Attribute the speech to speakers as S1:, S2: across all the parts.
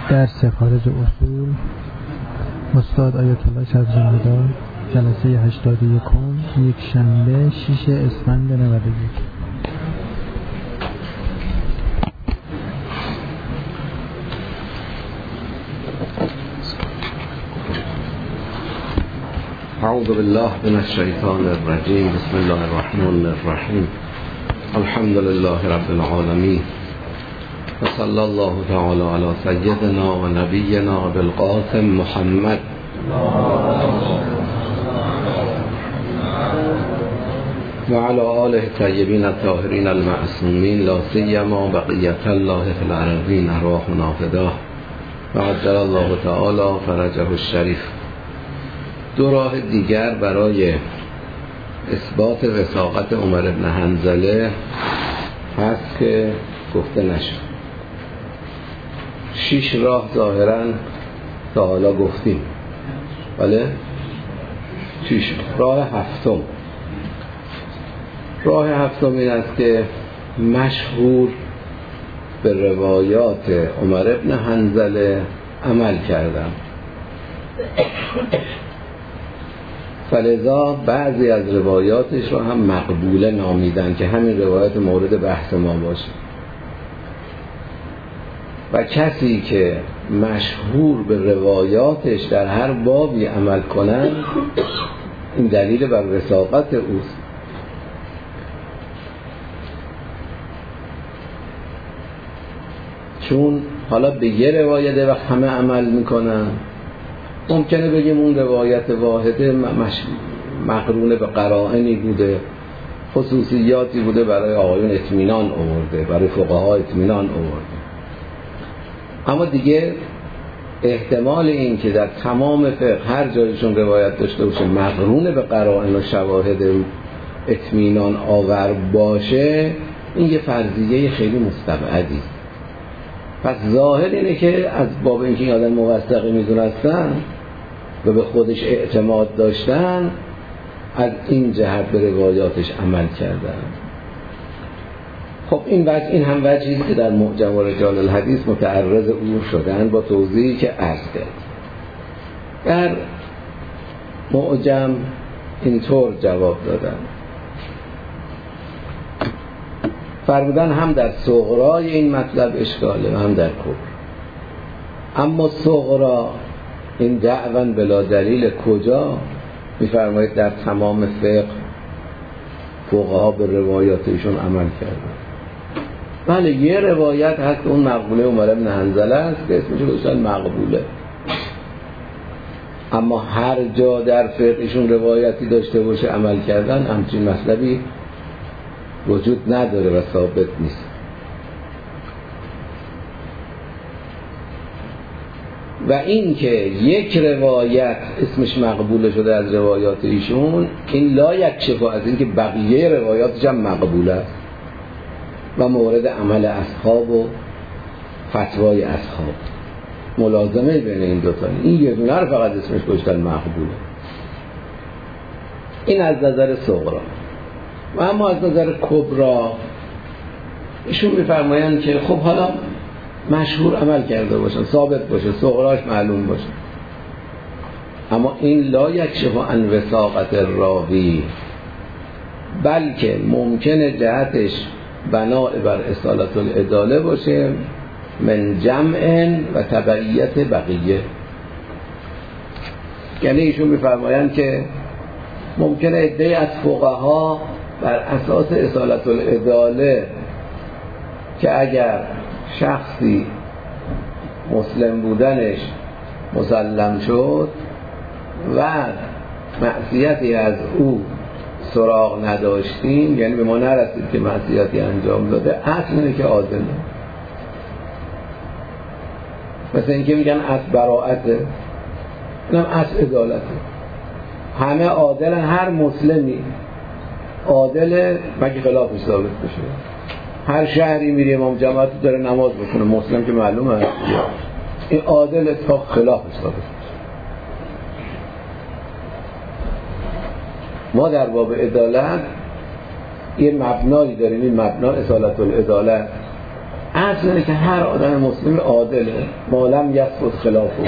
S1: درس خارج اصول استاد آیت الله شبزنده‌دار، جلسه 81 یک شنبه 6 اسفند 91.
S2: اعوذ بالله من الشیطان الرجیم. بسم الله الرحمن الرحیم. الحمد لله رب العالمین و صلی الله تعالی علی سیدنا و نبینا بالقاسم محمد و علی آله الطیبین الطاهرین المعصومین، لا سیما بقیة الله فی الارضین، ارواحنا فداه و عجل الله تعالی فرجه الشریف. دو راه دیگر برای اثبات وثاقت عمر بن حنظله هست که گفته نشد. 6 راه ظاهرا تا حالا گفتیم، بله 6. راه هفتم این است که مشهور به روایات عمر بن حنظله عمل کردن، فلذا بعضی از روایاتش رو هم مقبوله نامیدن که همین روایت مورد بحث ما باشه. و کسی که مشهور به روایاتش در هر بابی عمل کنن، این دلیل بر وثاقت اوست. چون حالا به یه روایت وقت همه عمل میکنن، ممکنه بگیم اون روایت واحده مقرون به قرائنی بوده، خصوصیاتی بوده برای آقایون اطمینان آورده، برای فقها اطمینان آورده، اما دیگه احتمال این که در تمام فقه هر جایشون روایت داشته باشه مقرون به قرائن و شواهد اطمینان آور باشه، این یه فرضیه خیلی مستبعدی. پس ظاهر اینه که از باب اینکه این آدم موثقی میدونستن و به خودش اعتماد داشتن، از این جهت به روایاتش عمل کردن. خب این هم وجهی که در معجم و رجال الحدیث متعرض او شدن با توضیحی که عرض کرد. در معجم اینطور جواب دادن، فرمودن هم در صغرای این مطلب اشکاله و هم در کبر. اما صغرا این دعوان بلا دلیل کجا؟ میفرمایید در تمام فقه فقها به روایاتشون عمل کردن. بله یه روایت هست اون مقبوله عمر بن حنظله است که اسمش گذاشتن مقبوله، اما هر جا در فقهشون روایتی داشته باشه عمل کردن، همچین مطلبی وجود نداره و ثابت نیست. و این که یک روایت اسمش مقبوله شده از روایات ایشون، این لا یکشف از این که بقیه روایاتش هم مقبوله است و مورد عمل اصحاب و فتوای اصحاب، ملازمه بین این دوتا. این یه دونه رو فقط اسمش گذاشتن مقبوله. این از نظر صغرا. و اما از نظر کبرا ایشون میفرمایند که خب حالا مشهور عمل کرده باشن، ثابت باشه، صغراش معلوم باشه، اما این لا یکشف عن وثاقت الراوی، بلکه ممکنه جهتش بنا بر اصالت العداله باشه من جمع و تبعیت بقیه. یعنی ایشون میفرمایند که ممکنه عده‌ای از فقها بر اساس اصالت العداله که اگر شخصی مسلم بودنش مسلم شد و معصیتی از او سراغ نداشتیم، یعنی به ما نرسید که معصیتی انجام داده، اصل اینه که عادله. مثل اینکه میگن اصل براءته، اینم اصل عدالته. همه عادلن، هر مسلمی عادله مگه خلافش ثابت بشه. هر شهری میری امام جماعت داره نماز بکنه، مسلم که معلومه این عادله تا خلافش ثابت بشه. ما در باب عدالت یه مبنایی داریم، این مبنا اصالت العدالت، اصل اینه که هر آدم مسلم عادله مالم یثبت خلافه.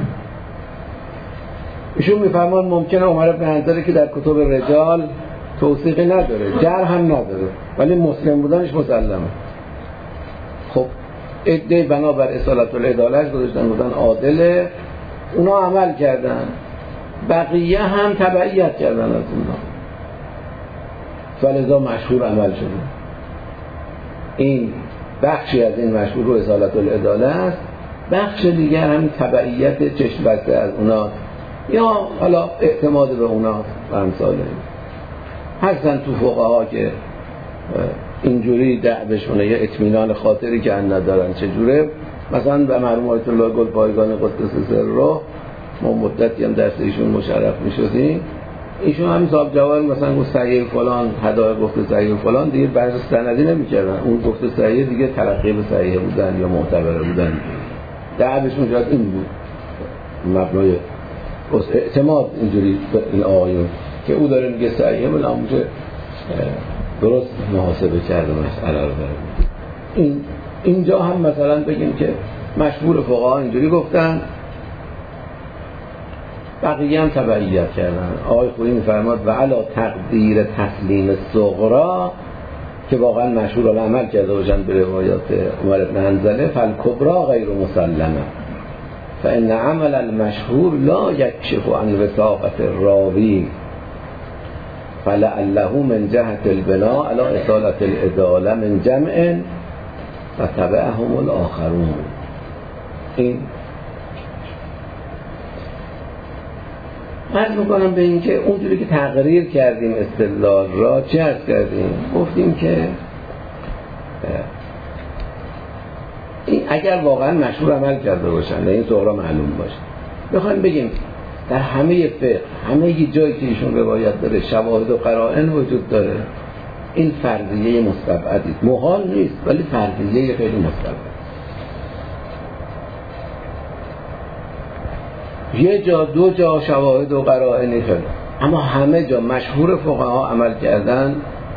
S2: ایشون میفرمان ممکنه عمر بن حنظله که در کتب رجال توثیقی نداره، جرح هم نداره، ولی مسلم بودنش مسلمه. خب عده بنابر اصالت العدالت گذاشتن بودن عادله، اونا عمل کردن، بقیه هم تبعیت کردن از اونا، فلذا مشهور عمل شده. این بخشی از این مشهور رو اصالت العدالت است، بخش دیگر هم تبعیت چشم بسته از اونا یا حالا اعتماد به اونا و امثال این. هستن تو فقها که اینجوری دعوشونه یا اطمینان خاطری که ان ندارن. چجوره؟ مثلا به مرحوم آیت الله گلپایگان قدس سره ما مدتی هم درس ایشون مشرف میشدیم، ایشون همین صاحب جوار مثلا گفت صحیح فلان، هدایا گفت صحیح فلان، دیگه بحث سندی نمی‌کردن، اون گفت صحیح دیگه تلقی به صحیح بودن یا معتبر بودن. دعوشون شاید این بود، مبنای اعتماد اینجوری به این آقایون که او داره میگه صحیحه، ولی اونجا درست محاسبه کرده مسئله رو داره. اینجا هم مثلا بگیم که مشهور فقها اینجوری گفتن، بقیه هم تبعیت کردن. آقای خویی میفرماد و علا تقدیر تسلیم صغرا که واقعا مشهور العمل کرده باشن به روایات عمر بن حنظله، فالکبرا غیر مسلمه فان عمل المشهور لا یکشف عن وثاقة الراوی فلعله من جهة البناء على اصالة العدالة من جمع و تبعهم الاخرون. این عرض میکنم به این که اونجوری که تقریر کردیم استدلال را چه عرض کردیم؟ گفتیم که این اگر واقعا مشهور عمل کرده باشن این صغرا معلوم باشه، بخوایم بگیم در همه فقه همه جایی که ایشون روایت داره شواهد و قرائن وجود داره، این فرضیه مستبعدی محال نیست ولی فرضیه خیلی مستبعد. یه جا دو جا شواهد و قرائنی خیلی، اما همه جا مشهور فقها عمل کردن،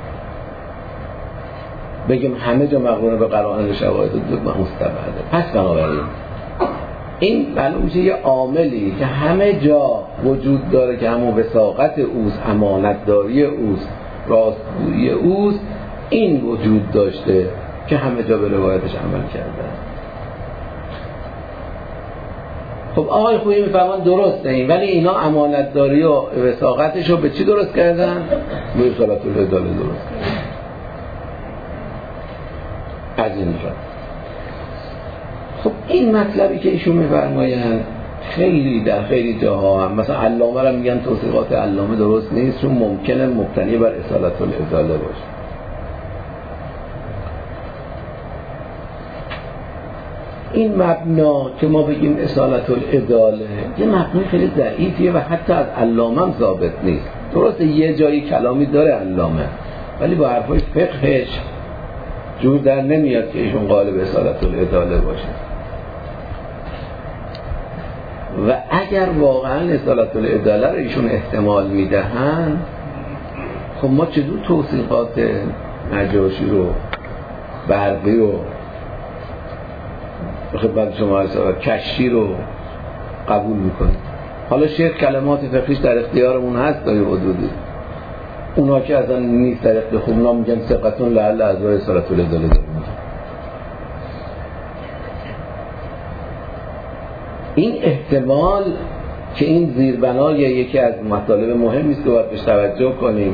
S2: بگیم همه جا مقرون به قرائن و شواهد مستبعده. پس بنابراین این معلوم میشه یه عاملی که همه جا وجود داره که همون وثاقت اوست، امانتداری اوست، راستگویی اوست، این وجود داشته که همه جا به روایتش عمل کردن. خب آقای خویی میفهمن درسته این، ولی اینا امانتداری و وثاقتش رو به چی درست کردن؟ به اصالت العدالة درست کردن. از این را خب این مطلبی که ایشون میفرمایند خیلی در خیلی جاها هم مثلا علامه را میگن توصیقات علامه درست نیست چون ممکنه مبتنی بر اصالت العدالة باشه. این مبنا که ما بگیم اصالت العدالة یه مبنای خیلی ضعیفیه و حتی از علامه هم ثابت نیست. درسته یه جایی کلامی داره علامه، ولی با حرفای فقهش جور در نمیاد که ایشون قالب اصالت العدالة باشه. و اگر واقعا اصالت العدالة رو ایشون احتمال میدهن، خب ما چطور توصیقات نجاشی رو، برقی رو، خدمت شما کشی رو قبول میکنیم؟ حالا شیخ کلمات فقهیش در اختیارمون هست تا یه حدودی، اونا که اصلا نیست در اختیار خوب اونا میگن ثقتون لعل اعضای اصالت العدالة داریم. این احتمال که این زیربنای یکی از مطالب مهمی است که باید بهش توجه کنیم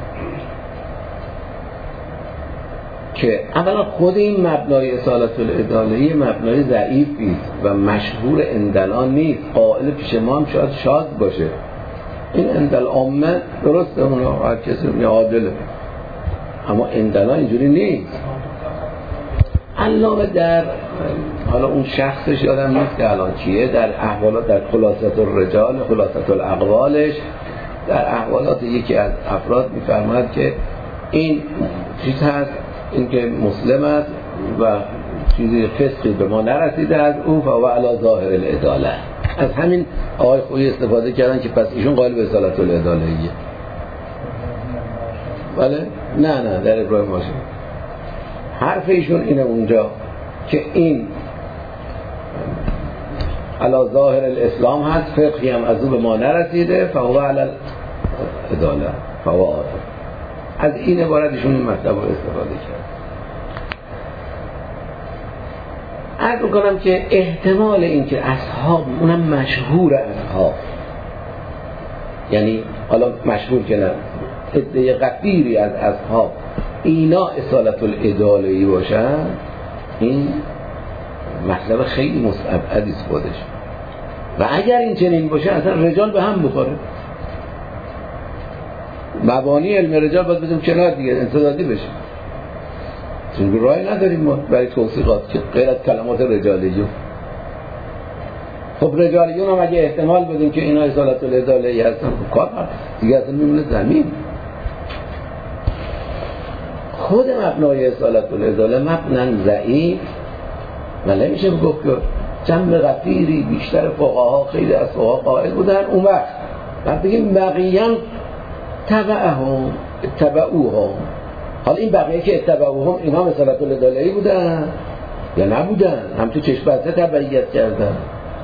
S2: که اولا خود این مبنای اصالت العدالة یه مبنای ضعیفی است و مشهور عندالان نیست. قائل پیش ما هم شاید شاذ باشه. این عندال عامه درسته اونا هر کسی رو عادله، اما عندالان اینجوری نیست. علامه در حالا اون شخصش یادم نیست که الان کیه، در احوالات در خلاصة الرجال خلاصة الاقوالش در احوالات یکی از افراد میفرماید که این چیز هست، این که مسلم است و چیزی فسقی به ما نرسیده از او و علی ظاهر العدالة. از همین آقای خویی استفاده کردن که پس ایشون قائل به اصالت العدالة. بله؟ نه در ابراهیم باشه حرف ایشون اینه اونجا که این علی ظاهر الاسلام هست، فقهی هم از او به ما نرسیده، فهو علی العداله فهو عادل. از این عبارت ایشون این مطلب رو استفاده کرد. عرض میکنم که احتمال این که اصحاب، اونم مشهور اصحاب، یعنی حالا مشهور که نه، عده غفیری از اصحاب اینا اصالت العداله‌ای باشن، این مطلب خیلی مستبعدی است خودش. و اگر این چنین باشه اصلا رجال به هم بخوره. مبانی علم رجال باید بزنیم کنار دیگه، انتدادی بشه، چون راهی نداریم ما برای توثیقات که غیر از کلمات رجالیون. خب رجالیون هم اگه احتمال بدیم که اینا اصالت العداله‌ای هستن، خب کار دیگه اصلا میمونه زمین. خود مبنای اصالت العداله مبنا ضعیف و نمیشه گفت که جمع غفیری بیشتر فقها، خیلی از فقها قائل بودن. اون وقت بگیم بقیه تبعهم اتبعوهم، حالا این بقیه که اتبعوهم اینا اصالت العداله‌ای بودن یا نبودن؟ هم تو چشم بسته تبعیت کردن.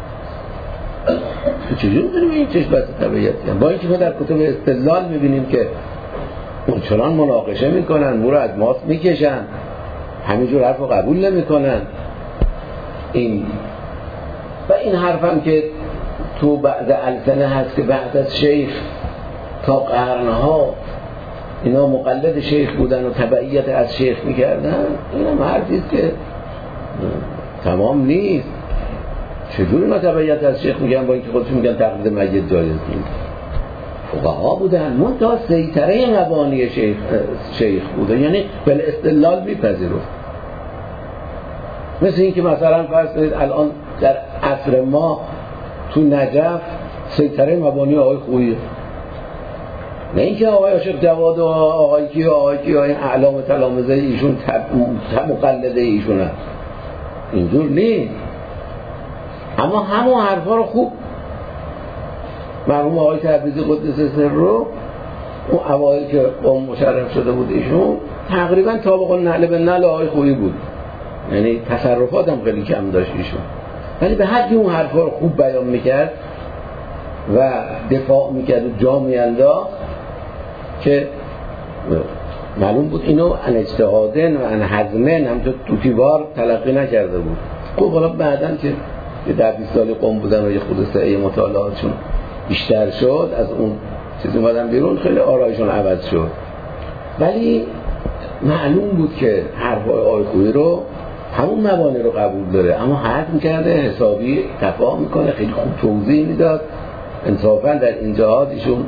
S2: چجوری می‌دونیم این چشم بسته تبعیت کردن؟ با اینکه ما در کتب استدلال می‌بینیم که اونچنان مناقشه میکنن، مو رو از ماست میکشن، همینجور حرف رو قبول نمیکنن. این و این حرفم که تو بعد السنه هست که بعد از شیخ تا قرنها اینا مقلد شیخ بودن و تبعیت از شیخ میکردن، این هم حرفیست که تمام نیست. چجوری ما تبعیت از شیخ میگن با اینکه خودشون میگن تقلید میت جایز نیست؟ فقها بودن، منتها سیطره مبانی شیخ بوده، یعنی بل استدلال میپذیرفت. مثل این که مثلا فرض کنید الان در عصر ما تو نجف سیطره مبانی آقای خوییه، نه اینکه آقای عاشق جواد و آقای کی این اعلام تلامذه ایشون مقلده ایشون هست، اینجور نیست. اما همون حرفا رو خوب مرحوم آقای تبریزی قدس سر رو اون اوایل که قوم مشرف شده بود ایشون تقریبا طابق النعل به نعل آقای خویی بود، یعنی تصرفات هم خیلی کم داشت ایشون، ولی به حدی اون حرفا رو خوب بیان میکرد و دفاع میکرد و جا میانداخت که معلوم بود اینو ان اجتهادن و ان حزمن هم تو تیوار تلقی نکرده بود. خب حالا بعدن که 10-20 سالی قوم بودن و یه خود سعی مطالعاتشون بیشتر شد، از اون چیز اومدن بیرون، خیلی آرایشون عوض شد، ولی معلوم بود که حرفای آقای خویی رو همون مبانی رو قبول داره، اما حرف میکرده حسابی تفاهم میکنه، خیلی خوب توضیح میداد. انصافا در این جهات ایشون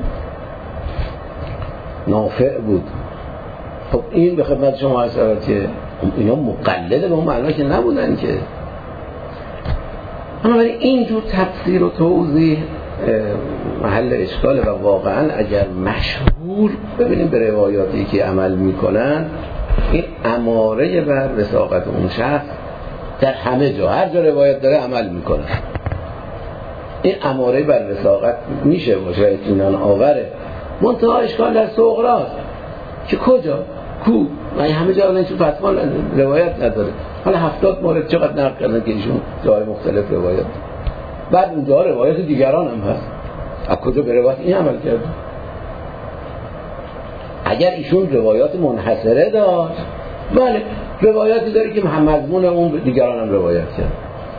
S2: نافع بود. خب این به خدمت شما عرض شود که اینا مقلد به اون معنا که نبودن که، اما ولی اینجور تفسیر و توضیح محل اشکاله و واقعا اگر مشهور ببینیم به روایاتی که عمل میکنن، این اماره بر وثاقت اون شخص در همه جا، هر جا روایت داره عمل میکنه. این اماره بر وثاقت میشه باشه، اطمینان آوره. منتها اشکال در صغراست که کجا کو و همه جا این فتوا روایت نداره. حالا 70 مورد چقدر نقل کردن که ایشون جای مختلف روایت، بعد اونجا روایت دیگران هم هست، از کجا به روایت این عمل کرد؟ اگر ایشون روایات منحصره داشت، بله روایاتی داره که مضمون اون دیگران هم روایت کرد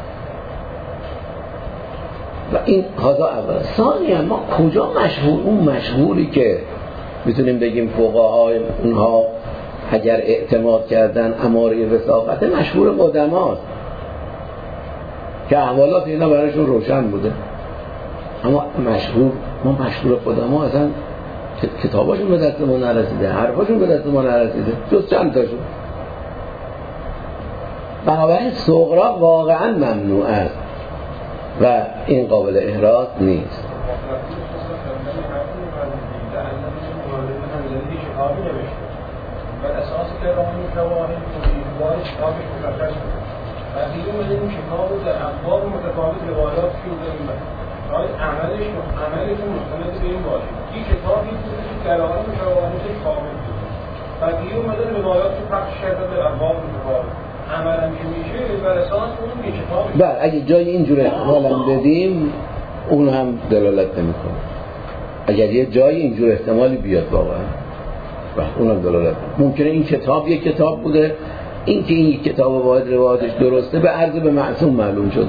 S2: و این هذا اول. ثانیاً ما کجا مشهور، اون مشهوری که میتونیم بگیم فقهای اونها اگر اعتماد کردن اماره وثاقت، مشهور قدماست که احوالات اینا برایشون روشن بوده، اما مشهور قدما اصلا کتاباشون به دست ما نرسیده، حرفاشون به دست ما نرسیده، جز چند تاشون. بنابراین صغرا واقعا ممنوع است و این قابل احراز نیست.
S3: و اساس کلام شواهد امیدوار کتابش مشخص بود. وقتی این کتاب رو در ابواب متفاوت روایات شده می‌بینید. آیا عملشون مستند به این باشه. این کتابی بود که دلایل شواهدش کامل بود. وقتی اومدن روایات رو پخش کرده در ابواب متفاوت. عملا که میشه بر اساس اون که کتاب
S2: بله اگه جای اینجور احتمال هم بدیم اون هم دلالت نمیکنه. اگر یه جای اینجور احتمالی بیاد واقعا اونم دلالت ممکنه این کتاب یک کتاب بوده، این که این کتاب واحد روایتش درسته به عرض به معصوم معلوم شده،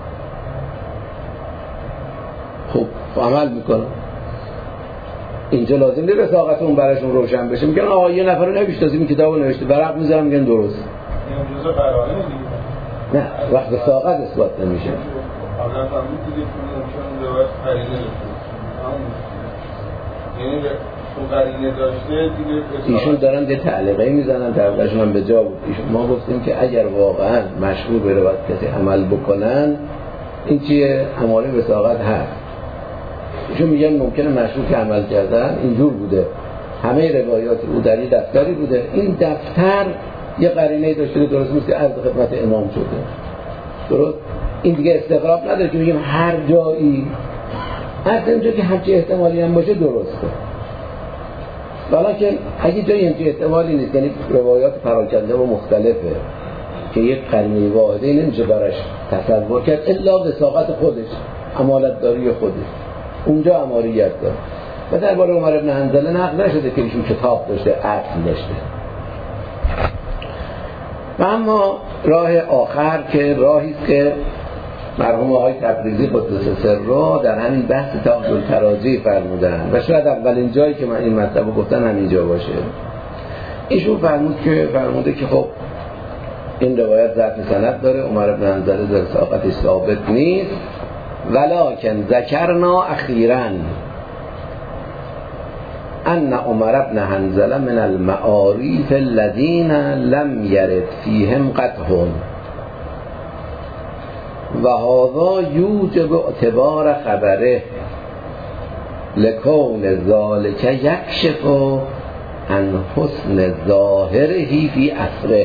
S2: خب عمل میکنه. اینجا لازم نیست رساقت اون براشون روشن بشه، میگن آقا یه نفر نوشته این کتابو نوشته برق میذارم میگن درست.
S3: این جزء قرائن دیگه.
S2: نه وقت رساقت اثبات نمیشه.
S3: حالا فهمید دیگه چون روایت قرینه داشته. یعنی تو قرینه داشته دیگه
S2: ایشون دارن یه تعلیقی میزنن طرفشون هم به جا بود. ایشون ما گفتیم که اگر واقعا مشهور به روایت کسی عمل بکنن این چیه؟ اماره رساقت هست. ایشون میگن ممکنه مشهور که عمل کردن اینجور بوده، همه روایات او در یه دفتری بوده، این دفتر یه قرینه داشته درست نیست که عرض خدمت امام شده، درست؟ این دیگه استغراب نداره که میگیم هر جایی هر اینجا که همچه احتمالی هم باشه درسته. ولیکن اگه جایی همچه احتمالی نیست، یعنی روایات پراکنده و مختلفه که یک قرینه واحده نمیشه براش تصور کرد الا وثاقت خودش، امانتداری خودش، اونجا اماریت داره. و درباره عمر ابن حنظله نقل نشده که ایشون کتاب داشته، اصل داشته. و اما راه آخر که راهی است که مرحوم آقای تبریزی قدس سره در همین بحث تعادل التراجی فرمودن و شاید اولین جایی که من این مطلب رو گفتن همینجا باشه. ایشون فرموده که خب این روایت ضعف سند داره، عمر ابن حنظله در ساقتش ثابت نیست، ولکن ذکرنا اخیراً ان عمر ابن حنظله من المعاریف الذین لم یرد فیهم قطع و هذا یوجب اعتبار خبره لکون ذالک یکشف عن حسن ظاهره فی اثره.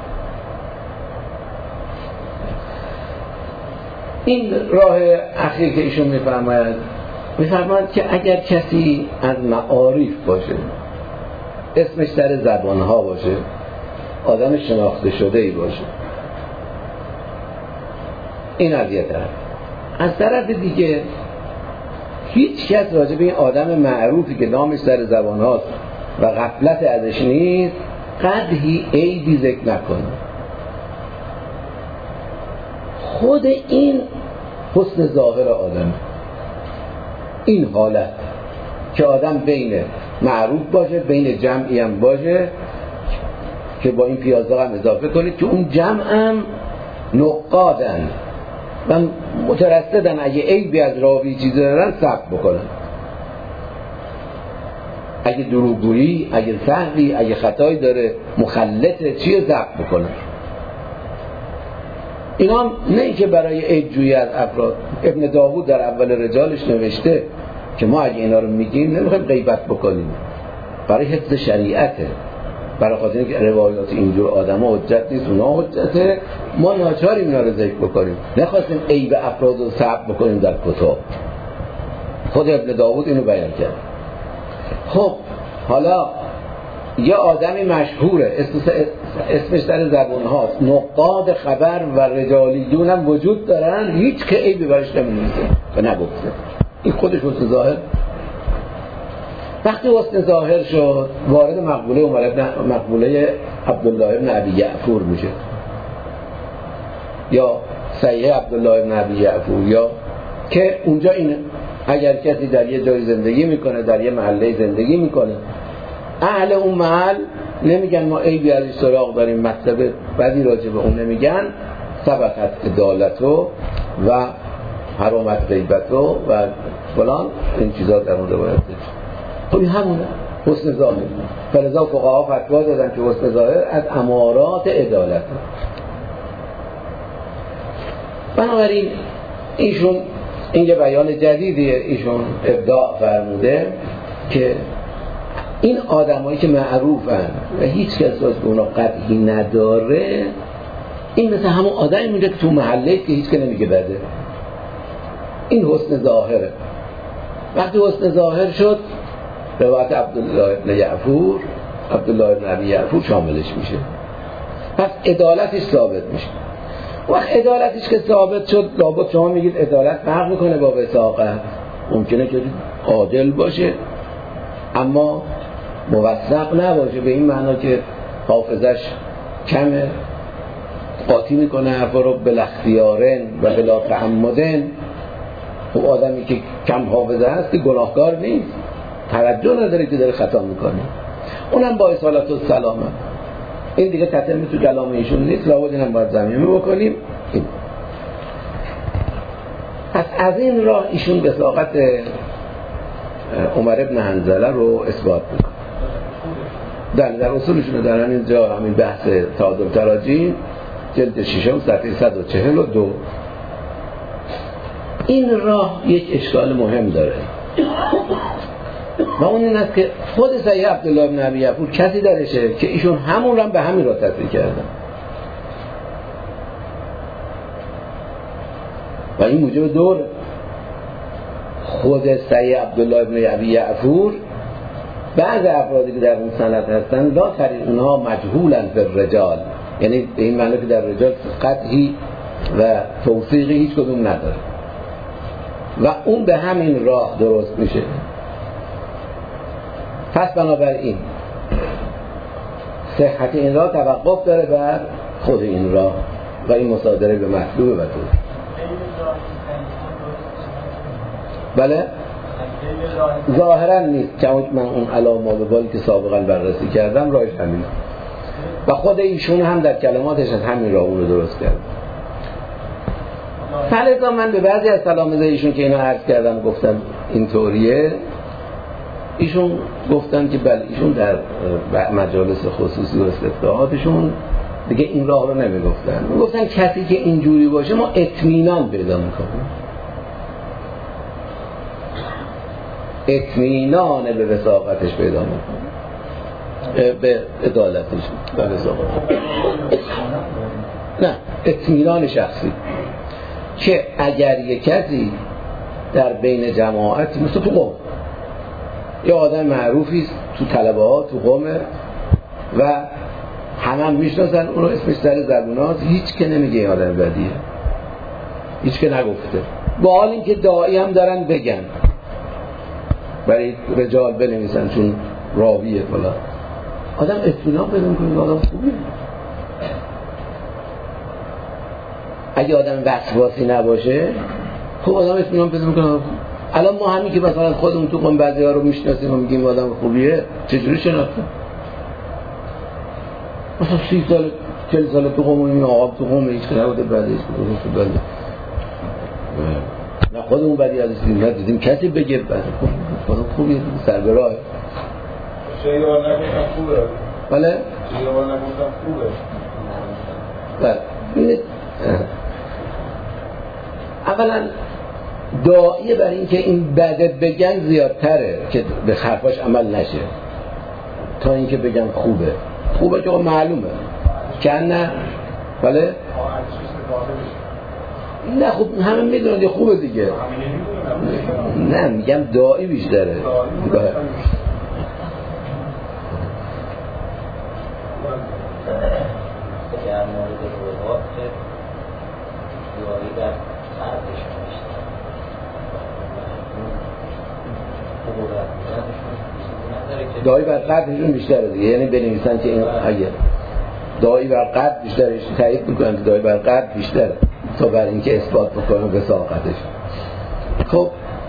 S2: این راه اخیر که ایشون میفرماید که اگر کسی از معارف باشه، اسمش سر زبانها باشه، آدم شناخته شده ای باشه، این از یه طرف. از طرف دیگه هیچ کس راجع به این آدم معروفی که نامش سر زبانهاست و غفلت ازش نیست قدحی عیبی ذکر نکنه. خود این حسن ظاهر آدم، این حالت که آدم بین معروف باشه، بین جمعی هم باشه که با این پیازداغ هم اضافه کنید که اون جمع هم نقادن و مترصدن اگه عیبی از راوی چیزی دارن ثبت بکنن، اگه دروغگویی، اگه سهوی، اگه خطایی داره، مخلطه، چیه ضبط بکنن. اینا نه که برای عیب جویی از افراد. ابن داوود در اول رجالش نوشته که ما اگه اینا رو میگیم نمیخوایم غیبت بکنیم، برای حفظ شریعته، برای خاطر اینکه روایات اینجور آدم‌ها حجت نیست، اونا حجته، ما ناچاریم اینا رو ذکر بکنیم، نخواستیم عیب افراد رو ثبت بکنیم در کتاب. خود ابن داوود اینو بیان کرد. خب حالا یه آدمی مشهوره، اسمش در زبان هاست، نقاد خبر و رجالیون هم وجود دارن، هیچ که عیبی برش نمی‌نویسه و نگفته، این خودش حسن ظاهر. وقتی حسن ظاهر شد وارد مقبوله عبدالله ابن ابی یعفور میشه، یا صحیح عبدالله ابن ابی یعفور، یا که اونجا اینه اگر کسی در یه جای زندگی میکنه، در یه محله زندگی میکنه، اهل اون محل نمیگن ما عیبی ازش سراغ داریم، مطلب بدی راجع به اون نمیگن، سبقت عدالتو و حرامت غیبتو و فلان این چیزا در اون روایت داشت. خب همونه حسن ظاهر. فلذا فقها فتوا دادن که حسن ظاهر از امارات عدالت. بنابراین ایشون این یه بیان جدیدیه، ایشون ابداع فرموده که این آدمایی که معروفن و هیچ کس از اونا قطعی نداره، این مثل همون آدمی میده که تو محله که هیچ که نمیگه بده. این حسن ظاهره. وقتی حسن ظاهر شد روایت عبدالله ابن ابی یعفور شاملش میشه. پس عدالتش ثابت میشه. وقت عدالتش که ثابت شد، لابد شما میگید عدالت فرق میکنه با وثاقت. ممکنه که عادل باشه اما موثق نباشه، به این معنا که حافظش کمه، قاطی میکنه حرفا رو بالاختیارن و بلا تعمدن. خب آدمی که کم حافظه هست که گناهکار نیست، توجه نداره که داره خطا میکنه، اونم با اصالت و سلامت. این دیگه تتمه تو کلام ایشون نیست، لابد اینم باید زمینه بکنیم. پس از این راه ایشون وثاقت عمر ابن حنظله رو اثبات میکنه. در اصولشون در اینجا همین بحث تعادل تراجیم جلد 6 صفحه 142. این راه یک اشکال مهم داره و اون این است که خود سید عبدالله بن ابی یعفور کسی درشه که ایشون همون رو به همین را تفسیر کردن و این موجب دور خود سید عبدالله بن ابی یعفور بعض افرادی که در اون سند هستن لا طریق اونها مجهولن فی الرجال، یعنی به این معنی که در رجال قطعی و توثیقی هیچ کدوم نداره و اون به همین راه درست میشه. پس بنابراین صحت این راه توقف داره بر خود این راه و این مصادره به مطلوب و طور. بله؟ ظاهرا نیست، چون من اون علامات و بالی که سابقا بررسی کردم راهش همین و خود ایشون هم در کلماتش از همین راه اون رو درست کرد. فلذا من به بعضی از تلامذه ایشون که اینا عرض کردم گفتم اینطوریه، ایشون گفتن که بله ایشون در مجالس خصوصی و استفتاحاتشون دیگه این راه رو نمیگفتن، میگفتن کسی که اینجوری باشه ما اطمینان پیدا میکنیم، اطمینان به وثاقتش پیدا میکنیم، به عدالتش، به وثاقتش، نه اطمینان شخصی که اگر یک کسی در بین جماعت مثل تو قوم یه آدم معروفی تو طلبه ها تو قومه و همه میشناسن اون رو اسمش سر زبونات، هیچ که نمیگه این آدم بدیه، هیچ که نگفته، با حال این که داعی هم دارن بگن برای رجال بنویسن چون راویه فلان، آدم اطمینان پیدا میکنه آدم خوبیه. اگه آدم وسواسی نباشه خب آدم اطمینان پیدا میکنه. الان ما همین که مثلا خودمون تو قوم بعضی‌ها رو میشناسیم و میگیم آدم خوبیه، چجوری شناختیم؟ مثلا 30 سال 40 سال تو قوم این آقا تو قوم هیچ نبوده، بعدش بده نه خودمون بعدی ازش دیدیم کسی بگه بعد خودم خوبیه سر به راه
S3: شیوار نگفتم خوبه.
S2: بله؟
S3: شیوار نگفتم خوبه.
S2: بله. اولا داعیه برای این که این بده بگن زیادتره که به حرفاش عمل نشه تا اینکه بگن خوبه. خوبه که معلومه که نه. بله؟ نه خب همه میدونن خوبه دیگه. نه میگم داعی بیشتره.
S4: در مورد روات دعایی در قردش
S2: دعایی بر قردشون بیشتره دیگه، یعنی بنویسن که این اگه دعایی بر قرد بیشتره تایید میکنن که دعایی بر قرد بیشتره تا بر اینکه اثبات بکنه به ساقتش. خب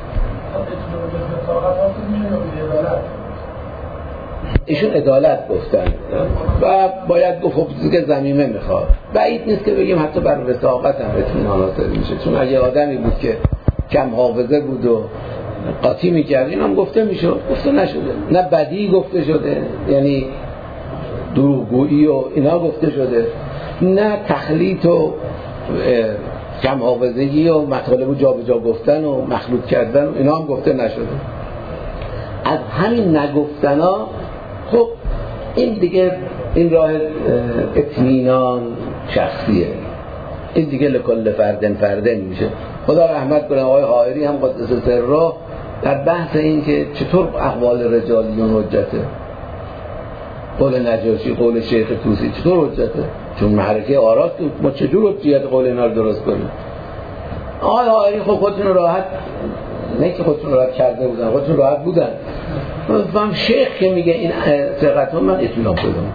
S2: ایشون عدالت گفتن و باید گفت خب که ضمیمه میخواد. بعید نیست که بگیم حتی بر وثاقت هم اطمینان حاصل میشه، چون اگه آدمی بود که کم حافظه بود و قاطی میکرد این هم گفته میشد، گفته نشده. نه بدی گفته شده یعنی دروغگویی و اینا گفته شده، نه تخلیط و کم حافظگی و مطالب جا به جا گفتن و مخلوط کردن و اینا هم گفته نشده. از همین نگفتنا خب این دیگه این راه اطمینان شخصیه، این دیگه لکل فردن میشه. خدا رحمت کنه آقای حائری هم قدس سره در بحث این که چطور اقوال رجالیون حجته، قول نجاشی قول شیخ طوسی چطور حجته، چون محرکه آراست ما چجور حجیت قول اینا رو درست کنیم؟ این خب خودتون راحت، نه که خودتون راحت کرده بودن، خودتون راحت بودن. من شیخ که میگه این ثقت ها من اطمینان پیدا میکنم.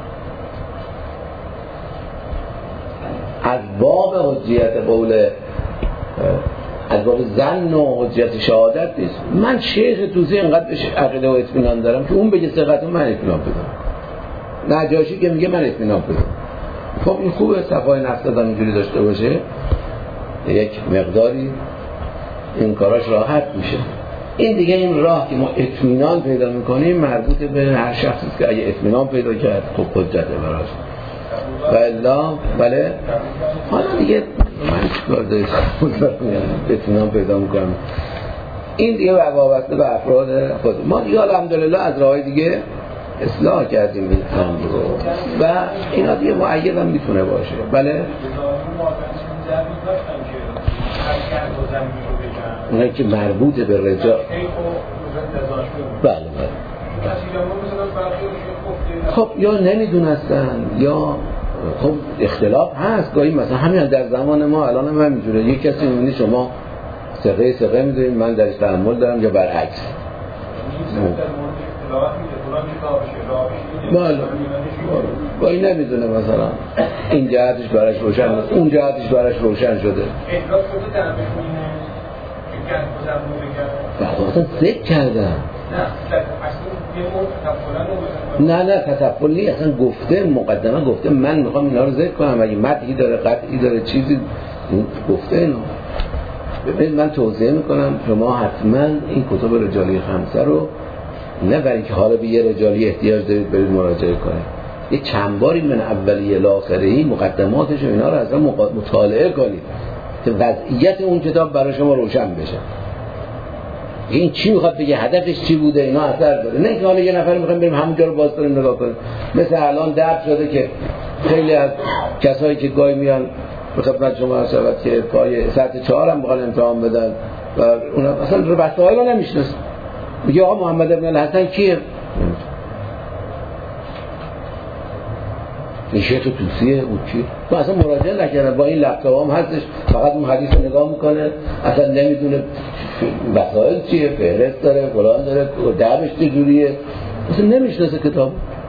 S2: از باب حجیت قول، از باب ظن و حجیت شهادت نیست. من شیخ توسی اینقدر بهش عقیده و اطمینان دارم که اون بگه ثقت ها من اطمینان پیدا میکنم. نجاشی که میگه من اطمینان پیدا میکنم. خب این خوبه صفای نفس آدم اینجوری داشته باشه، یک مقداری این کاراش راحت میشه. این دیگه این راه که ما اطمینان پیدا میکنیم مربوط به هر شخصی که اگه اطمینان پیدا کرد خب حجته براش. والا بله حالا دیگه من چیکار دارم اطمینان پیدا میکنم. این دیگه وابسته به افراد خود ما دیگه الحمدلله از راههای دیگه اصلاح کردیم این امر رو و اینا دیگه معید هم میتونه باشه. بله اونایی که مربوط به رجال بله خب یا نمیدونستن یا خب اختلاف هست گاهی. مثلا همین در زمان ما الان هم همینجوره، یک کسی میبینی شما ثقه میدونید من درش تحمل دارم یا برعکس. گاهی نمیدونه مثلا این جهتش براش روشن اون جهتش براش روشن شده. اصلا ذکر کردم نه تطفل نیست، اصلا گفته مقدمه گفته من میخوام اینا رو ذکر کنم، اگه متنی داره قطعی داره چیزی گفته اینو. ببینید من توضیح میکنم شما حتما این کتب رجالی خمسه رو نه برای اینکه حالا به یه رجالی احتیاج دارید برید مراجعه کنید، یه چند باری من اولیه لاخرهی مقدماتش و اینا رو اصلا مطالعه کنید که وضعیت اون کتاب برای شما روشن بشه. این چی میخواد بگه، هدفش چی بوده، اینا اثر داره. نه که حالا یه نفر میخوایم بریم همونجا رو باز کنیم نگاه کنیم. مثل الان درد شده که خیلی از کسایی که گاهی میان به خدمت شما عرض شود که پای سطح 4 هم بخوان امتحان بدن و اونا اصلا ربطه‌های رو نمیشناسن. میگه آقا محمد ابن الحسن کیه؟ این شیخ توسیه او کی؟ تو اصلا مراجعه نکنه، با این لپتاپ هم هستش فقط اون حدیث رو نگاه میکنه، اصلا نمیدونه وسائل چیه، فهرست داره، فلان داره، دربش چجوریه، اصلا نمیشناسه کتاب.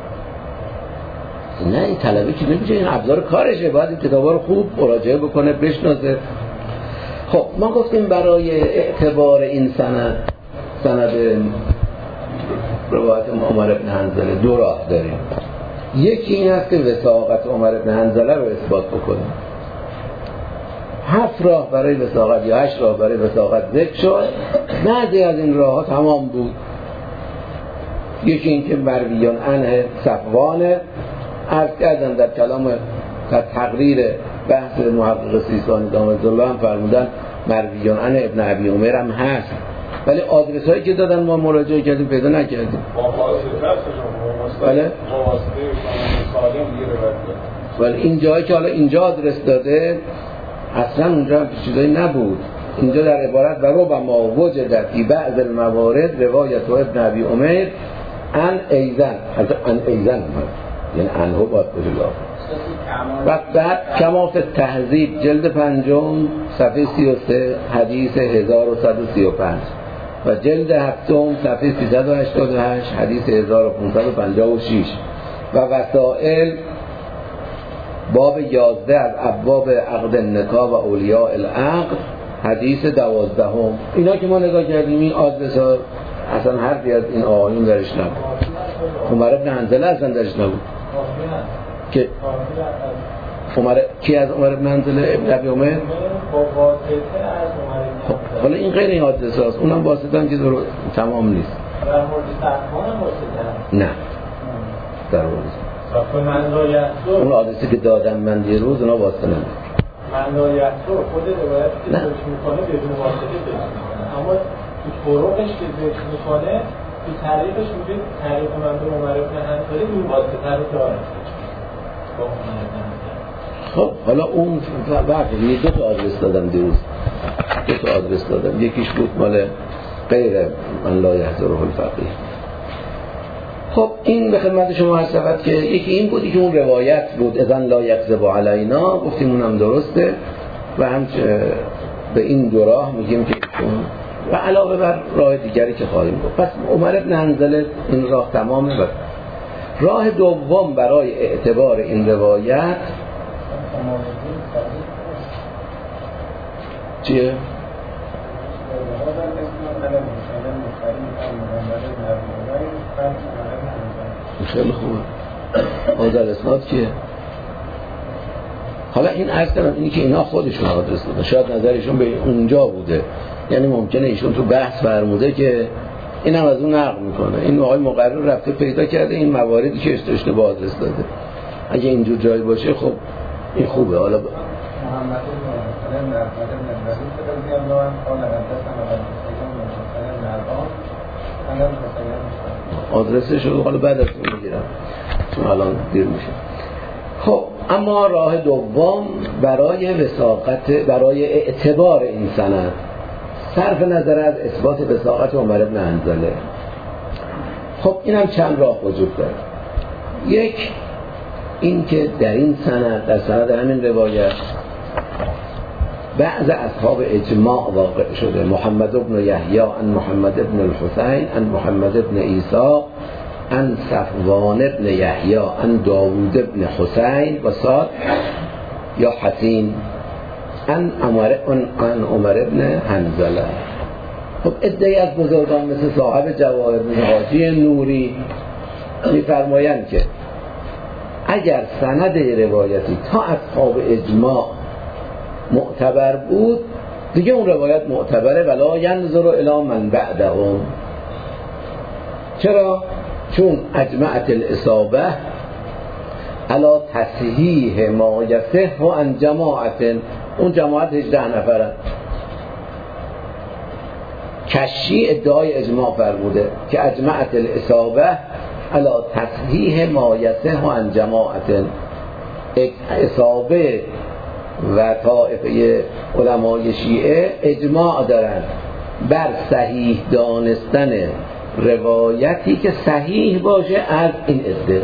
S2: نه این طلبه که نمیشه، این ابزار کارشه، باید این کتابا رو خوب مراجعه بکنه بشناسه. خب ما گفتیم برای اعتبار این سند روایت عمر بن حنظله دو راه داریم. یکی این است که وثاقت عمر بن حنظله رو اثبات بکنیم. 7 راه برای وثاقت یا 8 راه برای وثاقت ذکر شد، بعضی از این راه ها تمام بود. یکی این که مرویان عنه صفوانه، عرض کردم در کلام در تقریر بحث محقق سیستانی دامت الله هم فرمودن مرویان عنه ابن ابی عمر هم هست، ولی آدرس هایی که دادن ما مراجعه کردیم پیدا نکردیم. بله ولی این جایی که حالا اینجا آدرس داده اصلا اونجا هم چیزایی نبود. اینجا در عبارت و ربما وجدت فی بعض الموارد روایت ابن ابی عمر عن ایزن، عن ایزن یعنی عنه باید بجلا. و بعد کما فی التهذیب جلد 5 صفحه 33 حدیث 1135 و جلد 7 صفحه 388 حدیث 1556 و وسائل باب 11 از ابواب عقد النکاح و اولیاء العقد حدیث 12. اینا که ما نگاه کردیم این آدرس ها اصلا حرفی از این آقایون درش نبود. عمر بن حنظله اصلا درش نبود که کی از عمر بن حنظله ابن ابی عمر؟ خب حالا این غیر این آدرس هاست، اونم واسطه هم که تمام نیست.
S4: در مورد صفحان هم واسطه؟
S2: نه در مورد اون آدرسی که دادم من یه روز اونا واسطه نمید.
S3: من لایحتو خود روایتی که ذکر میکنه بدون واسطه ذکر میکنه، اما تو طرقش که ذکر میکنه تو تعریفش میگه تعریف من به عمر بن حنظله این واسطه رو داره.
S2: خب حالا اون وقتی 2 تا آدرس دادم دیروز، 2 تا آدرس دادم، یکیش بود مال غیر من لا یحضره الفقیه. خب این به خدمت شما عرض شود که یکی این بودی که اون روایت بود اذن لا یکذب علینا، گفتیم اونم درسته و هم به این دو راه میگیم که و علاوه بر راه دیگری که خواهیم گفت. پس عمر بن حنظله این راه تمامه. و راه دوم برای اعتبار این روایت چیه؟ خیلی خوبه. آذر اسناد کیه؟ حالا این عرض کنم اینی که اینا خودشون آدرس دادن، شاید نظرشون به اونجا بوده، یعنی ممکنه ایشون تو بحث فرموده که این هم از اون نقل میکنه، این آقای مقرر رفته پیدا کرده این مواردی که اشتباه آدرس داده. اگه اینجور جایی باشه خب این خوبه. حالا محمد آدرسش رو حالا بعد از اون میگیرم چون الان دیر میشه. خب اما راه دوم برای وثاقت، برای اعتبار این سند صرف نظر از اثبات وثاقت عمر بن حنظله، خب این هم چند راه وجود داره. یک این که در این سند، در سند همین روایت بعض اصحاب اجماع واقع شده. محمد بن یحیی عن محمد بن الحسین عن محمد بن عیسی عن صفوان بن یحیی عن داوود بن حسین و صاد یا حسین عن عمر بن حنظله. خب عده‌ای از بزرگان مثل صاحب جواهر بن حاجی نوری می‌فرمایند که اگر سند روایتی تا اصحاب اجماع معتبر بود دیگه اون روایت معتبره ولا ینظر الی من بعدهم. چرا؟ چون اجمعت الاصابه علی تصحیح ما یصح عن جماعت، اون جماعت 18 نفرن. کشی ادعای اجماع فرموده که اجمعت الاصابه علی تصحیح ما یصح عن جماعت، اصابه و طائفه علمای شیعه اجماع دارند بر صحیح دانستن روایتی که صحیح باشه از این عده.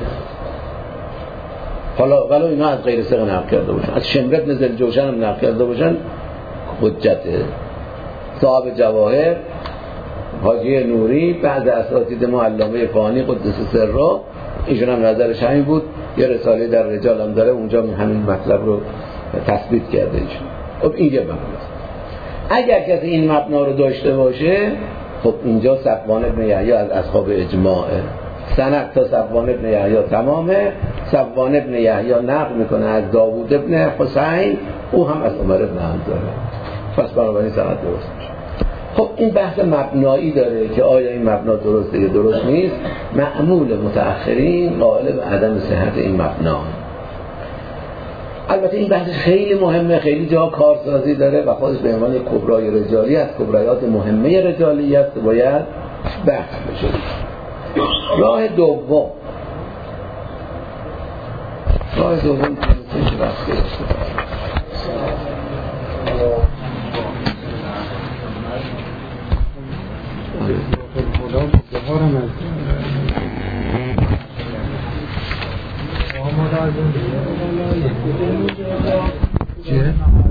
S2: حالا ولو اینا از غیر ثقه نقل کرده باشن، از شمر بن ذوالجوشن هم نقل کرده باشن، حجته. صاحب جواهر حاجی نوری بعض اساتید ما علامه فانی قدس سره ایشون هم نظرش همین بود، یه رساله در رجال هم داره اونجا همین مطلب رو تثبیت کرده ایشون. خب این یه مبناست. اگر کسی این مبنا رو داشته باشه خب اینجا صفوان بن یحیی از اصحاب اجماعه، سند تا صفوان بن یحیی تمامه. صفوان بن یحیی نقل میکنه از داوود بن حسین، او هم از عمر بن حنظله، پس بنابراین سند درست میشه. خب این بحث مبنایی داره که آیا این مبنا درسته یا درست نیست. معمول متأخرین قائل به عدم صحت این مبنا. البته این بحث خیلی مهمه، خیلی جا کارسازی داره و خودش به عنوان کبرای رجالی از کبرایات مهمه رجالیت باید بحث بشه. راه دوم که بحث گرفته
S1: چیه؟